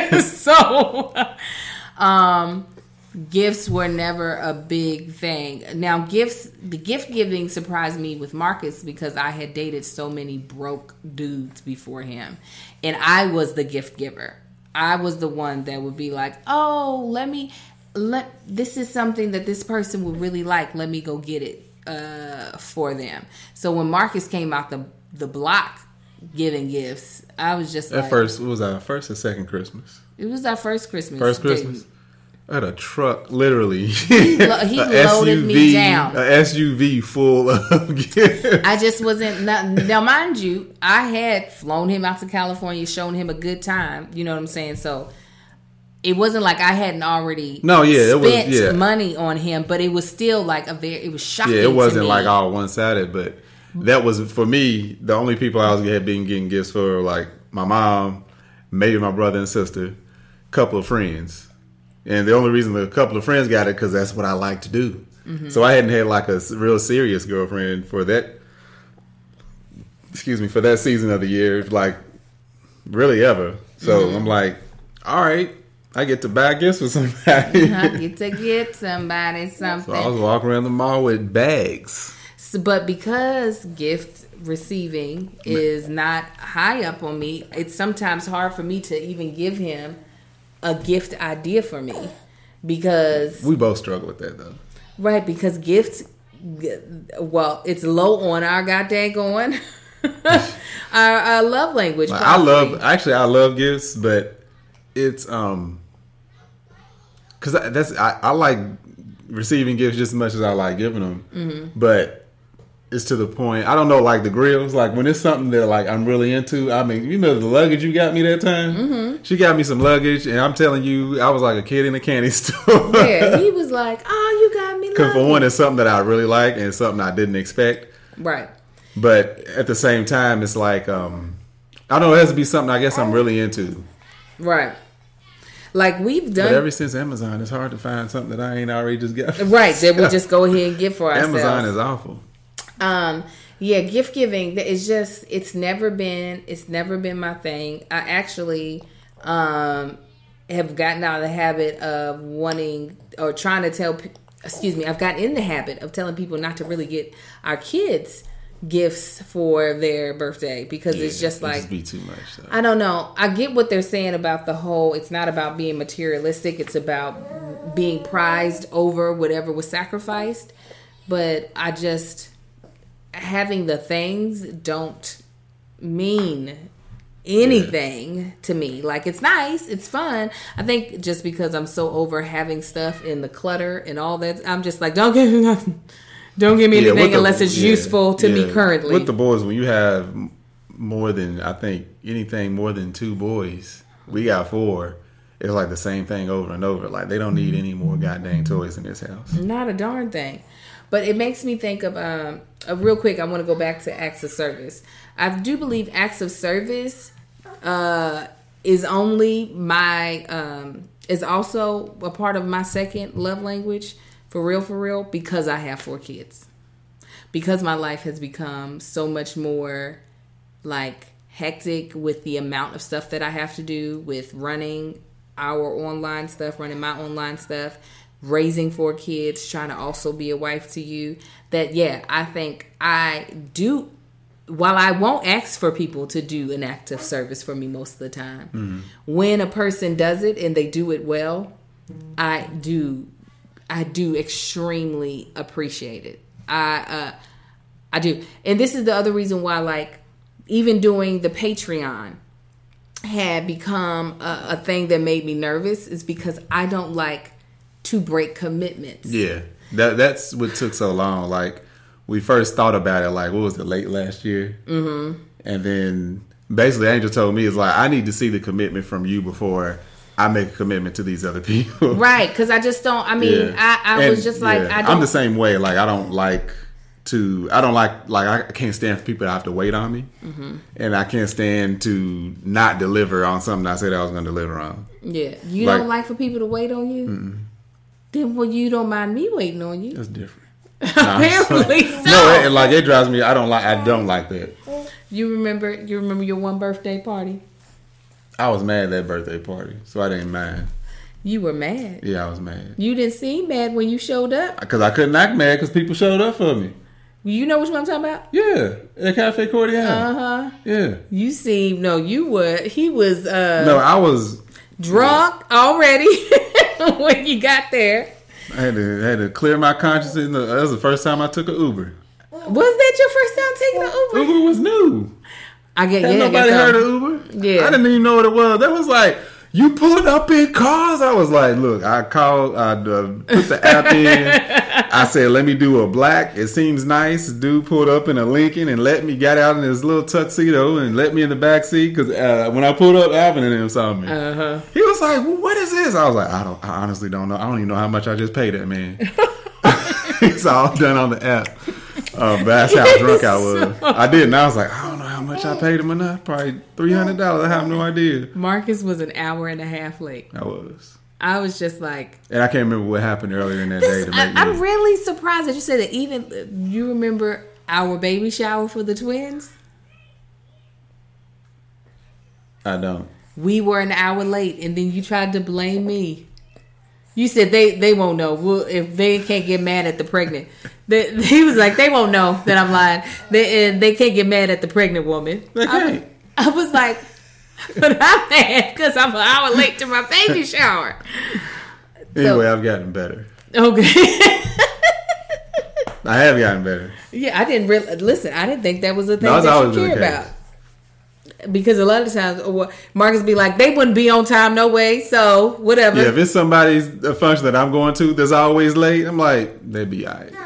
So, um, gifts were never a big thing. Now, gifts, the gift giving surprised me with Marcus because I had dated so many broke dudes before him, and I was the gift giver. I was the one that would be like, "Oh, let me let this is something that this person would really like. Let me go get it uh, for them." So when Marcus came out the the block giving gifts, I was just at like, first, what was our first or second Christmas? It was our first Christmas. First Christmas. I had a truck, literally. He, lo- he loaded S U V, me down. An S U V full of gifts. I just wasn't. Not, now, mind you, I had flown him out to California, shown him a good time. You know what I'm saying? So it wasn't like I hadn't already no, yeah, spent it was, yeah. money on him, but it was still like a very. It was shocking. Yeah, it wasn't to me. like all one sided, but that was for me. The only people I was had been getting gifts for were like my mom maybe my brother and sister, couple of friends. And the only reason the couple of friends got it because that's what I like to do. Mm-hmm. So I hadn't had like a real serious girlfriend for that, excuse me, for that season of the year, like really ever. So mm-hmm. I'm like, all right, I get to buy gifts for somebody. I get to get somebody something. So I was walking around the mall with bags. So, but because gift receiving is not high up on me, it's sometimes hard for me to even give him a gift idea for me. Because we both struggle with that though. Right, because gifts, well, it's low on our goddamn going our, our love language. Like, I love, actually, I love gifts, but it's um, because that's I, I like receiving gifts just as much as I like giving them, mm-hmm. but it's to the point. I don't know, like the grills, like when it's something that like I'm really into. I mean, you know, the luggage you got me that time. Mm-hmm. She got me some luggage, and I'm telling you, I was like a kid in a candy store. Yeah, he was like, "Oh, you got me." Because for one, it's something that I really like, and it's something I didn't expect. Right. But at the same time, it's like um, I don't know. It has to be something I guess I'm really into. Right. Like we've done. But ever since Amazon, it's hard to find something that I ain't already just got. Right. That we just go ahead and get for ourselves. Amazon is awful. Um, yeah, gift giving is just, it's never been, it's never been my thing. I actually, um, have gotten out of the habit of wanting or trying to tell, excuse me, I've gotten in the habit of telling people not to really get our kids gifts for their birthday because yeah, it's just like, just be too much. So. I don't know. I get what they're saying about the whole, it's not about being materialistic. It's about being prized over whatever was sacrificed. But I just, having the things don't mean anything yeah. to me. Like, it's nice, it's fun. I think just because I'm so over having stuff in the clutter and all that, I'm just like, don't give me nothing. Don't give me yeah, anything the, unless it's yeah, useful to yeah. me currently. With the boys, when you have more than, I think, anything more than two boys, we got four. It's like the same thing over and over. Like, they don't need any more goddamn toys in this house. Not a darn thing. But it makes me think of, um, uh, real quick, I want to go back to acts of service. I do believe acts of service uh, is only my, um, is also a part of my second love language, for real, for real, because I have four kids. Because my life has become so much more, like, hectic with the amount of stuff that I have to do with running our online stuff, running my online stuff, raising four kids, trying to also be a wife to you, that, yeah, I think I do, while I won't ask for people to do an act of service for me most of the time, mm-hmm. when a person does it and they do it well, I do, I do extremely appreciate it. I, uh, I do. And this is the other reason why, like, even doing the Patreon had become a, a thing that made me nervous, is because I don't like to break commitments. Yeah, that that's what took so long. Like, we first thought about it, like, what was it, late last year? Mm-hmm. And then basically Angel told me, it's like, I need to see the commitment from you before I make a commitment to these other people. Right, because I just don't, I mean, yeah. I, I was just like, yeah. I don't. I'm the same way. Like, I don't like to, I don't like, like, I can't stand for people to have to wait on me. Mm-hmm. And I can't stand to not deliver on something I said I was going to deliver on. Yeah. You like, don't like for people to wait on you? Mm-mm. Then, well, you don't mind me waiting on you. That's different. Apparently so. No, it, like, it drives me, I don't like, I don't like that. You remember, you remember your one birthday party? I was mad at that birthday party, so I didn't mind. You were mad? Yeah, I was mad. You didn't seem mad when you showed up? Because I couldn't act mad because people showed up for me. You know which one I'm talking about? Yeah, at Cafe Cordial. Uh-huh. Yeah. You seemed, no, you were, he was... uh No, I was... drunk yeah. already when you got there. I had to, I had to clear my conscience. That was the first time I took an Uber. Was that your first time taking an Uber? Uber was new. I get. Had yeah, nobody heard of Uber? Yeah. I didn't even know what it was. That was like, you pulled up in cars? I was like, look, I called, I uh, put the app in. I said, let me do a black. It seems nice. Dude pulled up in a Lincoln and let me, got out in his little tuxedo and let me in the back seat. Because uh, when I pulled up, Alvin and him saw me. Uh-huh. He was like, well, what is this? I was like, I don't, I honestly don't know. I don't even know how much I just paid that man. It's all done on the app. Um, but that's how drunk I was. I did, and I was like, I don't know how how much I paid him enough? Probably three hundred dollars. I have no idea. Marcus was an hour and a half late. I was. I was just like, and I can't remember what happened earlier in that day to make I, me. I'm really surprised that you said that. Even you remember our baby shower for the twins? I don't. We were an hour late, and then you tried to blame me. You said they, they won't know. Well, if they can't get mad at the pregnant. They, he was like, they won't know that I'm lying. They and they can't get mad at the pregnant woman. They can't. I, I was like, but I'm mad because I'm an hour late to my baby shower. Anyway, So- I've gotten better. Okay. I have gotten better. Yeah, I didn't really listen. I didn't think that was a thing No, it's that always you been care the about. case. Because a lot of times, or Marcus be like, they wouldn't be on time, no way. So whatever. Yeah, if it's somebody's a function that I'm going to that's always late, I'm like, they'd be all right.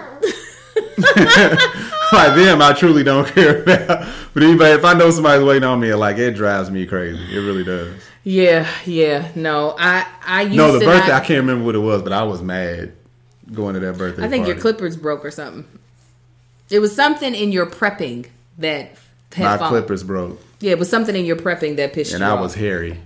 Like them, I truly don't care about. But anybody, if I know somebody's waiting on me, like it drives me crazy. It really does. Yeah, yeah. No, I, I used No, the to birthday, not- I can't remember what it was, but I was mad going to that birthday I think party. your clippers broke or something. It was something in your prepping that had My fallen. clippers broke, Yeah, it was something in your prepping that pissed and you I off. was hairy.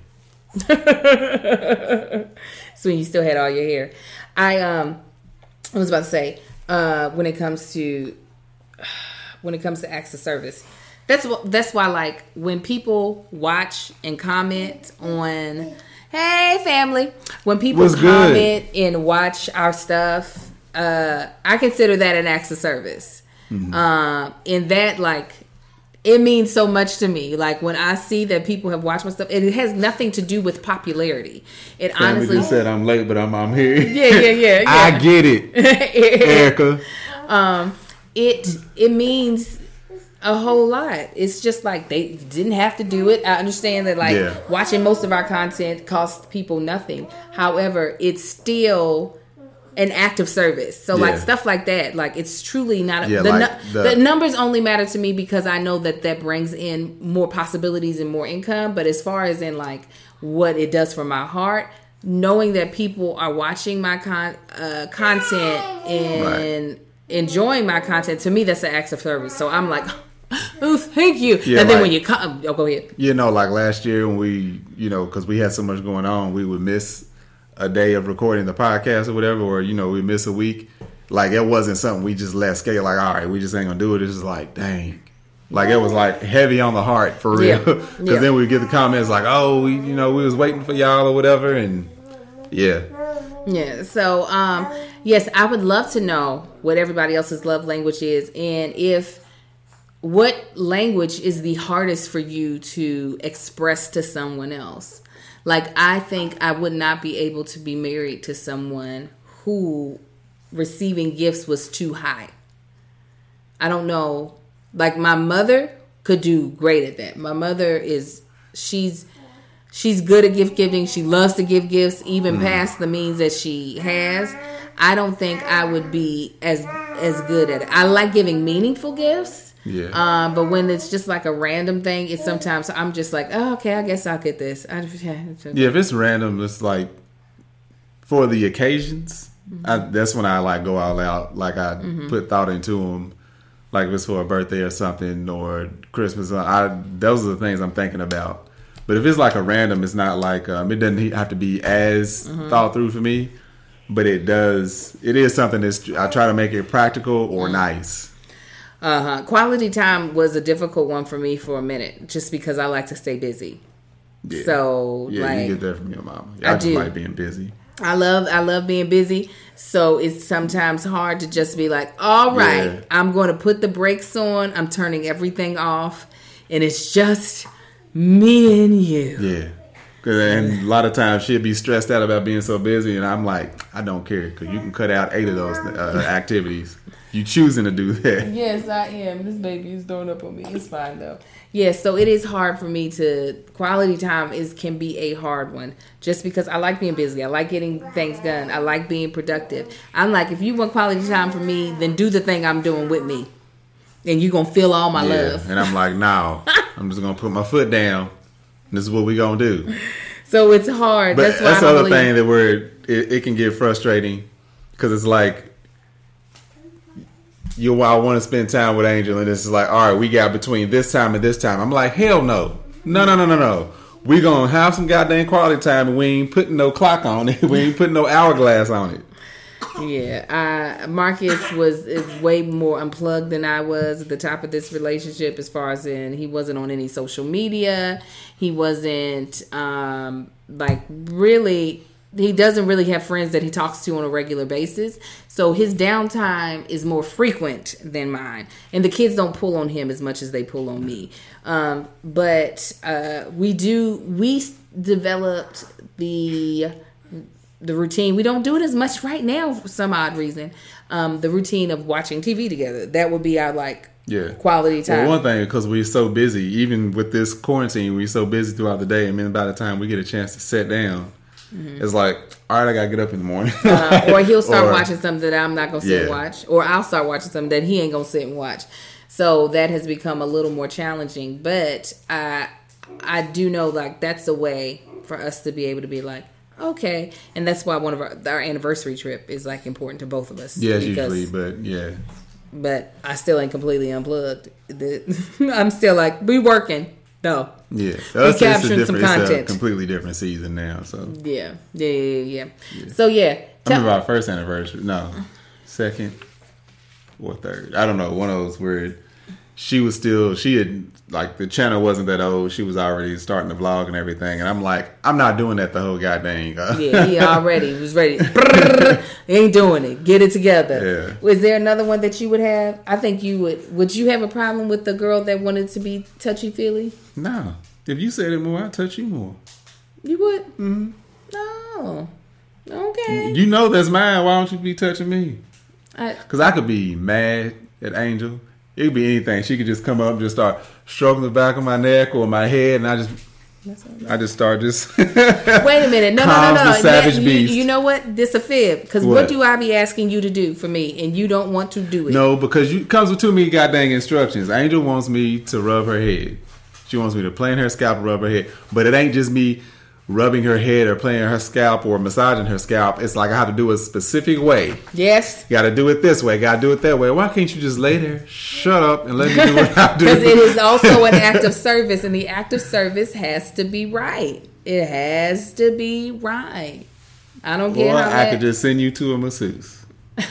So when you still had all your hair. I um I was about to say, uh, when it comes to when it comes to acts of service. That's what that's why like when people watch and comment on hey family, when people What's good? comment and watch our stuff, uh, I consider that an act of service. Mm-hmm. Um, and that like it means so much to me. Like when I see that people have watched my stuff, it has nothing to do with popularity. It Family honestly just said I'm late, but I'm I'm here. Yeah, yeah, yeah, yeah. I get it, Erica. um, it it means a whole lot. It's just like they didn't have to do it. I understand that like Yeah. watching most of our content costs people nothing. However, it's still an act of service. So like Yeah. stuff like that, like it's truly not. Yeah, the, like nu- the- the numbers only matter to me because I know that that brings in more possibilities and more income. But as far as in like what it does for my heart, knowing that people are watching my con uh, content and enjoying my content, to me that's an act of service. So I'm like, oh, thank you. Yeah, and then like- when you come, oh, go ahead. You know, like last year when we, you know, because we had so much going on, we would miss a day of recording the podcast or whatever, or, you know, we miss a week. Like, it wasn't something we just let skate. Like, all right, we just ain't going to do it. It's just like, dang. Like, it was, like, heavy on the heart for real. Yeah. Because Yeah. then we get the comments like, oh, we, you know, we was waiting for y'all or whatever. And, yeah. Yeah. So, um, yes, I would love to know what everybody else's love language is, and if what language is the hardest for you to express to someone else. Like, I think I would not be able to be married to someone who receiving gifts was too high. I don't know. Like, my mother could do great at that. My mother is, she's, she's good at gift giving. She loves to give gifts, even Mm. past the means that she has. I don't think I would be as, as good at it. I like giving meaningful gifts. Yeah. Um, but when it's just like a random thing, it's sometimes I'm just like, oh, okay, I guess I'll get this. I, Yeah, if it's random, it's like for the occasions. I, that's when I like go all out. Like I put thought into them. Like if it's for a birthday or something or Christmas. I those are the things I'm thinking about. But if it's like a random, it's not like um, it doesn't have to be as thought through for me. But it does. It is something that's I try to make it practical or nice. Uh-huh. Quality time was a difficult one for me for a minute, just because I like to stay busy. Yeah. So, yeah, like, you get that from your mama. I I, just do. like being busy. I love I love being busy. So it's sometimes hard to just be like, all right, Yeah. I'm going to put the brakes on. I'm turning everything off, and it's just me and you. Yeah. 'Cause- And a lot of times she'll be stressed out about being so busy, and I'm like, I don't care, because you can cut out eight of those uh, activities. You choosing to do that. Yes, I am. This baby is throwing up on me. It's fine though. Yes, so it is hard for me to quality time is can be a hard one, just because I like being busy. I like getting things done. I like being productive. I'm like, if you want quality time from me, then do the thing I'm doing with me, and you're gonna feel all my Yeah. love. And I'm like, no, I'm just gonna put my foot down. This is what we gonna do. So it's hard. But that's that's, why the I'm other really, thing that we're it, it can get frustrating because it's like you I want to spend time with Angel, and it's like, all right, we got between this time and this time. I'm like, hell no, no, no, no, no, no. We gonna have some goddamn quality time, and we ain't putting no clock on it. We ain't putting no hourglass on it. Yeah, uh, Marcus was is way more unplugged than I was at the top of this relationship. As far as in, he wasn't on any social media. He wasn't um, like really. He doesn't really have friends that he talks to on a regular basis. So his downtime is more frequent than mine. And the kids don't pull on him as much as they pull on me. Um, but uh, we do, we developed the the routine. We don't do it as much right now for some odd reason. Um, the routine of watching T V together. That would be our like yeah. quality time. Well, one thing, because we're so busy, even with this quarantine, we're so busy throughout the day. I mean, by the time we get a chance to sit down, mm-hmm. it's like, all right, I gotta get up in the morning. uh, or he'll start or, watching something that I'm not gonna sit yeah. and watch, or I'll start watching something that he ain't gonna sit and watch. So that has become a little more challenging. But I, I do know like that's a way for us to be able to be like, okay, and that's why one of our our anniversary trip is like important to both of us. Yes, usually, but yeah. But I still ain't completely unplugged. I'm still like we working. No. Yeah. We capturing some content. It's a completely different season now. So yeah. Yeah, yeah, yeah. yeah. So yeah. I remember our first anniversary. No. Second or third. I don't know. One of those where she was still, she had, like, the channel wasn't that old. She was already starting to vlog and everything. And I'm like, I'm not doing that the whole goddamn. Yeah, he already was ready. He ain't doing it. Get it together. Yeah. Was there another one that you would have? I think you would. Would you have a problem with the girl that wanted to be touchy-feely? No. If you said it more, I'd touch you more. You would? Mm-hmm. No. Okay. You know that's mine. Why don't you be touching me? I, Because I could be mad at Angel. It could be anything. She could just come up and just start stroking the back of my neck or my head, and I just, I just start just. Wait a minute! No, no, no, no! The savage yeah, beast. You, you know what? This a fib. Because what? what do I be asking you to do for me, and you don't want to do it? No, because you comes with too many goddamn instructions. Angel wants me to rub her head. She wants me to play in her scalp and rub her head, but it ain't just me rubbing her head or playing her scalp or massaging her scalp. It's like I have to do it a specific way. Yes. Got to do it this way. Got to do it that way. Why can't you just lay there, shut up, and let me do what I do? Because it is also an act of service, and the act of service has to be right. It has to be right. I don't get or how I that... could just send you to a masseuse.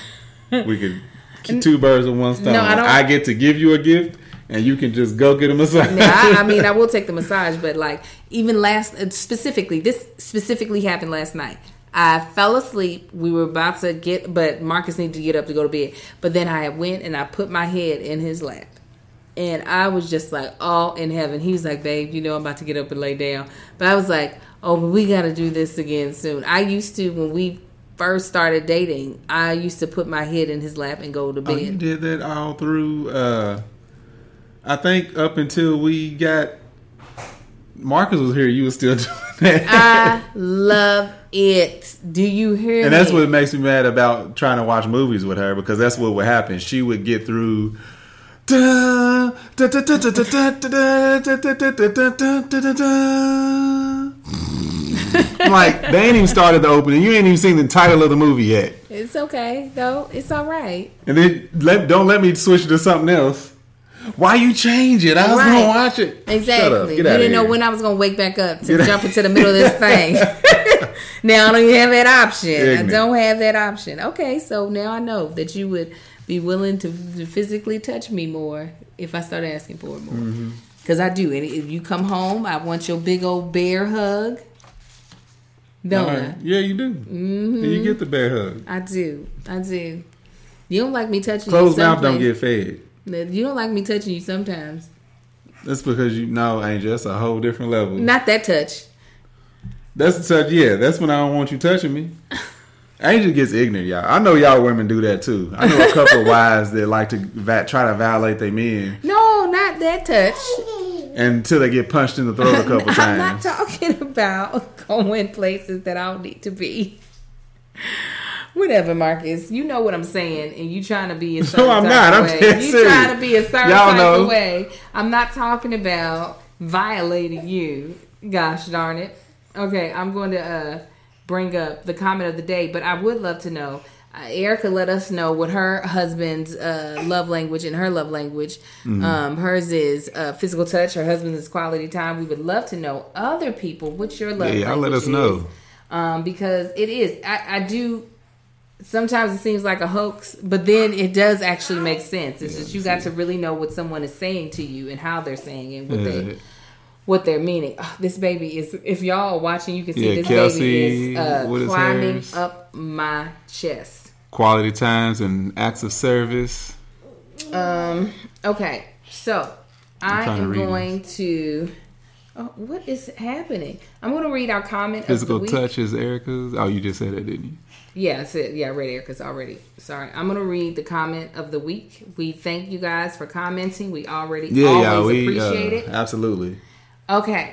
We could get two birds with one stone. No, I, don't... I get to give you a gift, and you can just go get a massage. Yeah, I, I mean, I will take the massage, but like even last, specifically, this specifically happened last night. I fell asleep. We were about to get, but Marcus needed to get up to go to bed. But then I went and I put my head in his lap. And I was just like, all in heaven. He was like, babe, you know I'm about to get up and lay down. But I was like, oh, but we got to do this again soon. I used to, when we first started dating, I used to put my head in his lap and go to bed. Oh, you did that all through... Uh... I think up until we got Marcus was here, you were still doing that. I love it. Do you hear and me? that's what makes me mad about trying to watch movies with her, because that's what would happen. She would get through I'm like, they ain't even started the opening. You ain't even seen the title of the movie yet. It's okay, though. It's all right. And then let, don't let me switch to something else. Why you change it? I was right. gonna watch it. Exactly. You didn't know when I was gonna wake back up to Get jump out. into the middle of this thing. Now I don't even have that option. Ignorant. I don't have that option. Okay, so now I know that you would be willing to physically touch me more if I start asking for it more. Because mm-hmm. I do. And if you come home, I want your big old bear hug. Don't right. I? Yeah, you do. Mm-hmm. And you get the bear hug. I do. I do. You don't like me touching Closed you. Closed mouth don't get fed. You don't like me touching you sometimes. That's because you know, Angel, that's a whole different level. Not that touch. That's the touch, yeah. That's when I don't want you touching me. Angel gets ignorant, y'all. I know y'all women do that too. I know a couple of wives that like to va- try to violate their men. No, not that touch. Until they get punched in the throat a couple I'm times. I'm not talking about going places that I don't need to be. Whatever, Marcus. You know what I'm saying, and you trying to be a certain no, I'm type not. of I'm way. dead You serious. trying to be a certain Y'all type know. of way. I'm not talking about violating you. Gosh darn it. Okay, I'm going to uh, bring up the comment of the day, but I would love to know. Uh, Erica let us know what her husband's uh, love language and her love language. Mm-hmm. Um, hers is uh, physical touch. Her husband's is quality time. We would love to know other people what your love yeah, language let us is. know. Um, because it is. I, I do. Sometimes it seems like a hoax, but then it does actually make sense. It's yeah, just you got to really know what someone is saying to you and how they're saying it, what yeah. they. What they're meaning. Oh, this baby is, if y'all are watching, you can see yeah, this Kelsey, baby is uh, climbing up my chest. Quality times and acts of service. Um. Okay. So I am going this. to. Oh, what is happening? I'm going to read our comment. Physical of the week. touch is Erica's. Oh, you just said that, didn't you? Yeah, I said, yeah, I read Erica's already. Sorry. I'm going to read the comment of the week. We thank you guys for commenting. We already yeah, always yeah, we, appreciate uh, it. Absolutely. Okay,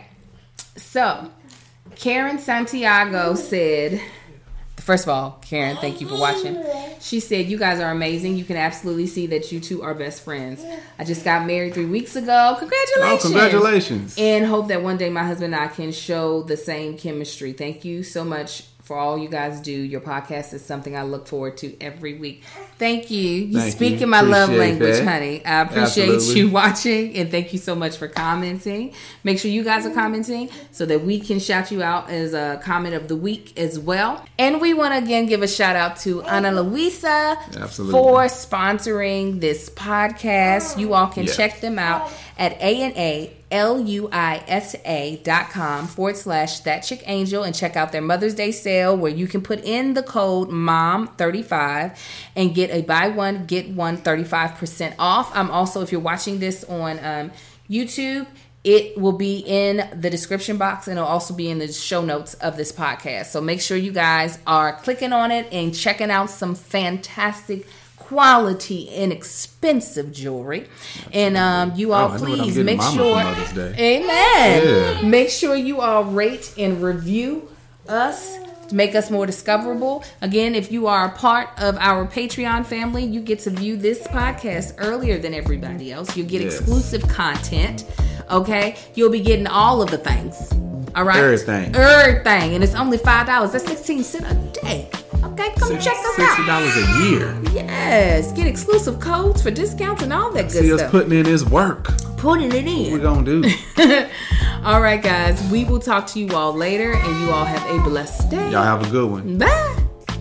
so Karen Santiago said, first of all, Karen, thank you for watching. She said, you guys are amazing. You can absolutely see that you two are best friends. I just got married three weeks ago. Congratulations. Oh, congratulations. And hope that one day my husband and I can show the same chemistry. Thank you so much for all you guys do. Your podcast is something I look forward to every week. Thank you. You thank speak you. in my appreciate love language, that. honey. I appreciate Absolutely. you watching, and thank you so much for commenting. Make sure you guys are commenting so that we can shout you out as a comment of the week as well. And we want to again give a shout out to Ana Luisa Absolutely. for sponsoring this podcast. You all can yes. check them out at A N A L U I S A dot com forward slash That Chick Angel and check out their Mother's Day sale where you can put in the code mom thirty-five and get a buy one, get one thirty-five percent off. I'm also, if you're watching this on um, YouTube, it will be in the description box and it'll also be in the show notes of this podcast. So make sure you guys are clicking on it and checking out some fantastic quality, inexpensive jewelry. And um, you all oh, please make sure, amen. Yeah. Make sure you all rate and review us to make us more discoverable. Again, if you are a part of our Patreon family, you get to view this podcast earlier than everybody else. You get yes. exclusive content. Okay, you'll be getting all of the things. All right, everything, everything, and it's only five dollars. That's sixteen cents a day. Okay, come Six, check us sixty out. sixty dollars a year. Yes, get exclusive codes for discounts and all that good See stuff. See us putting in his work. Putting it in. What we gonna do? All right, guys. We will talk to you all later, and you all have a blessed day. Y'all have a good one. Bye.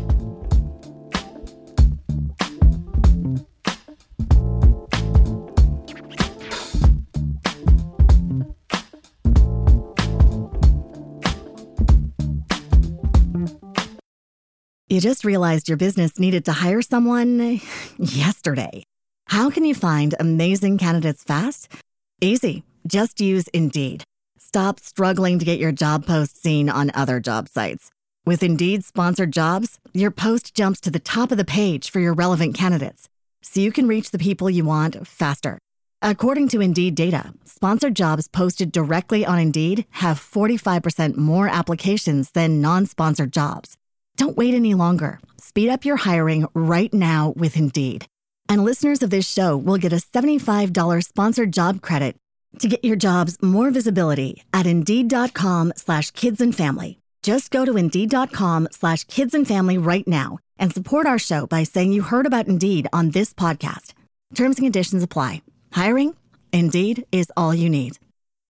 You just realized your business needed to hire someone yesterday. How can you find amazing candidates fast? Easy. Just use Indeed. Stop struggling to get your job post seen on other job sites. With Indeed sponsored jobs, your post jumps to the top of the page for your relevant candidates, so you can reach the people you want faster. According to Indeed data, sponsored jobs posted directly on Indeed have forty-five percent more applications than non-sponsored jobs. Don't wait any longer. Speed up your hiring right now with Indeed. And listeners of this show will get a seventy-five dollars sponsored job credit to get your jobs more visibility at Indeed.com slash kids and family. Just go to Indeed.com slash kids and family right now and support our show by saying you heard about Indeed on this podcast. Terms and conditions apply. Hiring? Indeed is all you need.